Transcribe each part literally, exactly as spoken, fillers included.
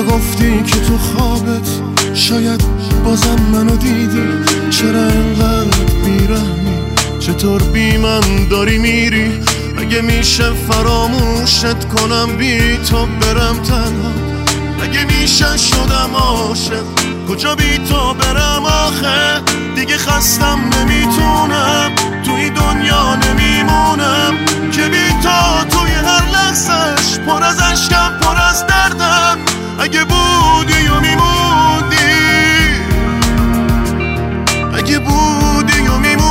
گفتی که تو خوابت شاید بازم منو دیدی؟ چرا اینقدر بیرحمی؟ چطور بی من داری میری؟ اگه میشه فراموشت کنم بی تو برم تنها؟ اگه میشه شدم عاشق کجا بی تو برم آخه؟ دیگه خستم نمیتونم توی دنیا نمیمونم که بی تو توی هر لحظهش پر از عشقم پر از دردم. اگه بودی و میموندی، اگه بودی و میموندی.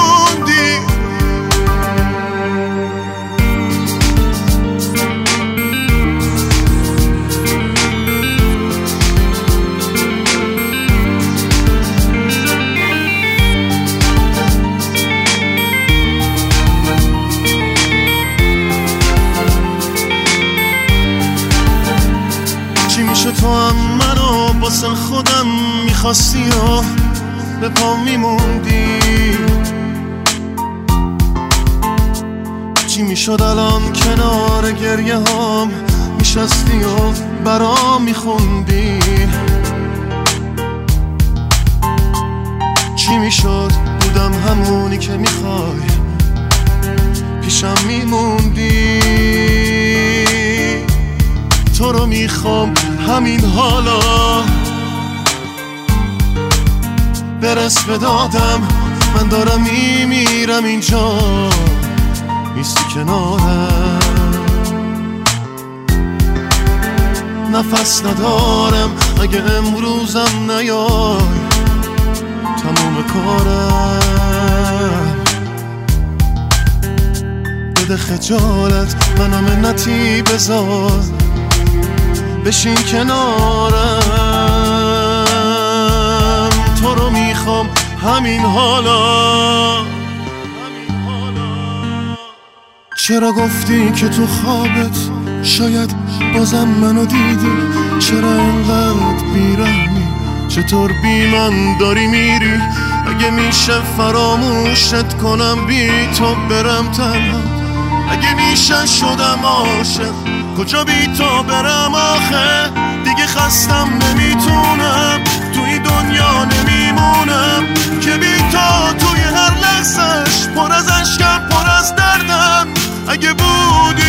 چی میشه تو هم منو واسه خودم میخواستی و به پا میموندی؟ چی میشد الان کنار گریه هم میشستی و برام میخوندی؟ چی میشد بودم همونی که میخوای پیشم میموندی؟ تو رو میخوام همین حالا، برس به دادم من دارم میمیرم اینجا نیستی کنارم. نفس ندارم اگه امروزم نیای تموم کارم. بده خجالت منو منتی بذار بشین کنارم. تو رو میخوام همین حالا. چرا گفتی که تو خوابت شاید بازم منو دیدی؟ چرا اینقدر بیرحمی؟ چطور بی من داری میری؟ اگه میشه فراموشت کنم بی تو برم تنها؟ اگه میشه شدم عاشق کجا بی تو برم آخه؟ دیگه خستم نمیتونم توی دنیا نمیمونم که بی تو توی هر لحظهش پر از عشقم پر از دردم. اگه بودی